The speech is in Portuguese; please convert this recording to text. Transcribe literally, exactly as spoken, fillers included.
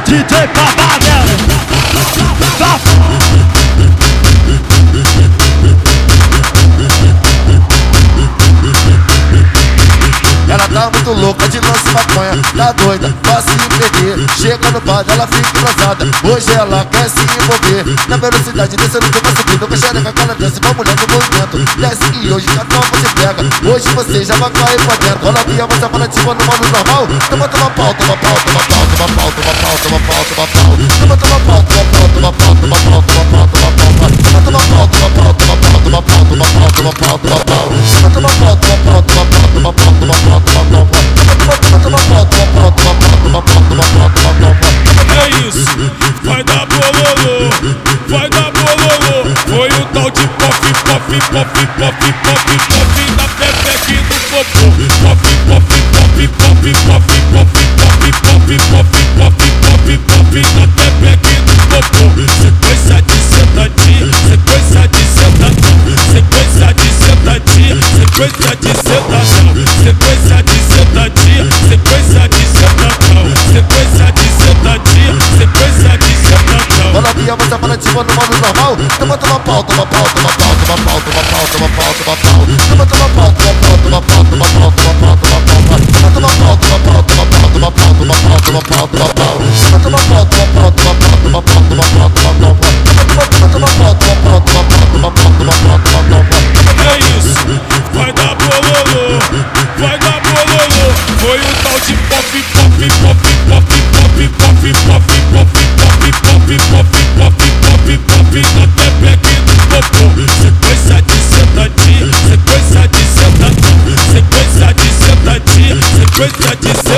D J Cabanel. Tá. Ela tá muito louca de lança maconha, tá doida, pra se perder. Chega no bar, ela fica enrosada. Hoje ela quer se envolver. Na velocidade descendo que vai subindo, com a xereca que ela desce, com a mulher no movimento. Desce e hoje a tropa se pega. Hoje você já vai cair pra dentro. Rola via, você fala tipo no modo normal. Toma, toma pau, toma pau, toma pau, toma pau, toma pau, toma pau, toma pau. Toma, toma pau, toma pau, toma pau, toma pau, toma pau, toma pau. Toma, toma pau, toma pau, toma pau, toma pau, toma pau, toma pau, toma pau. Toma, toma pau, toma pau, toma pau, toma pau, toma pau. É isso, vai dar bololô, vai dar bololô. Foi o tal de pop, pop, pop, pop, pop, pop da Pepe do popô. Pop, pop, pop, pop, pop, pop, pop, pop, pop, pop, pop, pop da Pepe do popô. Sequência de sentadinha, sequência de sentadão, sequência de sentadinha, sequência de sentadão, sequência de sentadinha, sequência de sentadão, sequência de sentadinha, sequência de sentadão. Rola via, você fala tipo no modo normal. Toma, toma pau, toma pau, toma pau, toma pau, toma pau, toma pau, toma pau. Toma, toma pau, toma pau, toma pau, toma pau, toma pau, toma pau. Toma, toma pau, toma pau, toma pau, toma pau, toma pau, toma pau, toma pau. Toma, toma pau, toma pau, toma pau, toma pau, toma pau, toma pau. Toma, toma pau, toma pau, toma pau, toma pau, toma pau, toma pau. É isso, vai dar bololô, vai dar bololô. Foi o tal de pop, pop, pop, pop, pop, pop, pop, pop, pop, pop, pop, pop, pop, pop da Pepe do popô. Sequência de sentadinha, sequência de sentadão, sequência de sentadinha, sequência de